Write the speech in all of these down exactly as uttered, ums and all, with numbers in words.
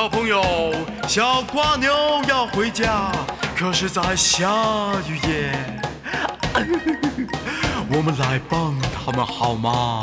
小朋友，小瓜牛要回家，可是在下雨耶。我们来帮他们好吗？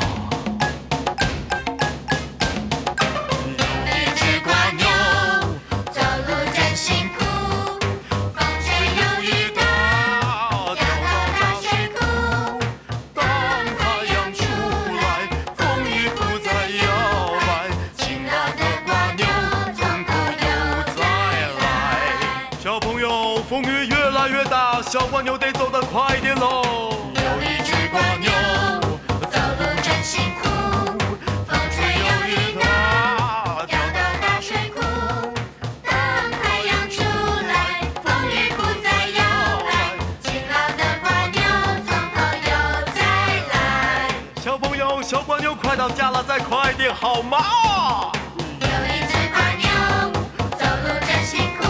风雨越来越大，小瓜牛得走得快点喽。 有一只瓜牛，走路真辛苦，风吹又雨打，掉到大水库。当太阳出来，风雨不再摇摆，勤劳的瓜牛从头又再来。 小朋友，小瓜牛快到家了，再快点好吗？ 有一只瓜牛，走路真辛苦。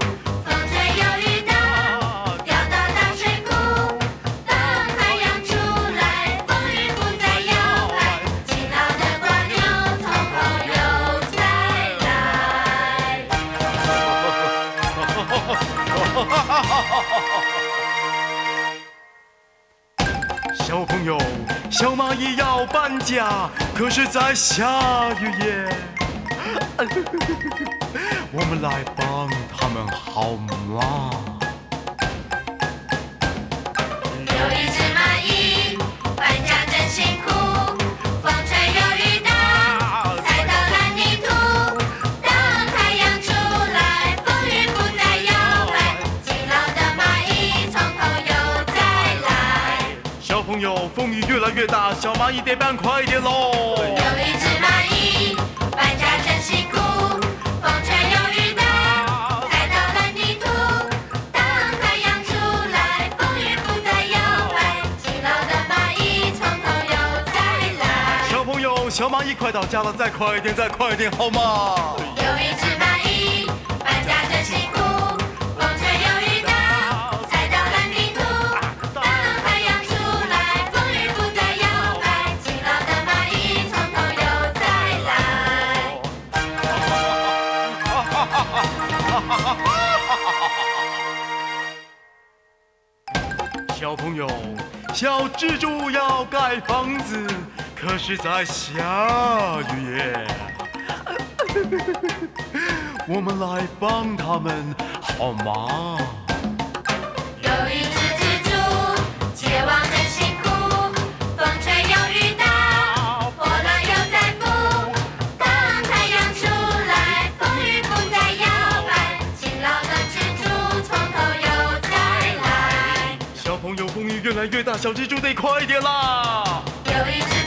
小朋友，小蚂蚁要搬家，可是在下雨耶。我们来帮他们好吗？ 有一只蚂蚁搬家真辛苦，风吹又雨打，踩到烂泥土。当太阳出来，风雨不再摇摆，勤劳的蚂蚁从头又再来。 小朋友，风雨越来越大，小蚂蚁得搬快点喽。 有一只蚂蚁搬家真辛苦，风吹又雨打，踩到烂泥土。当太阳出来，风雨不再摇摆，勤劳的蚂蚁从头又再来。 小朋友，小蚂蚁快到家了，再快点，再快点好吗？ 有一只蚂蚁搬家真辛苦，风吹又雨打，踩到烂泥土。当太阳出来，风雨不再摇摆，勤劳的蚂蚁从头又再来。 小朋友，小蜘蛛要盖房子，可是在下雨耶。我们来帮他们好吗？ 有一只蜘蛛，结网真辛苦，风吹又雨打，破乱又在补。当太阳出来，风雨不再摇摆，勤劳的蜘蛛从头又再来。 小朋友，风雨越来越大，小蜘蛛得快点啦！ 有一只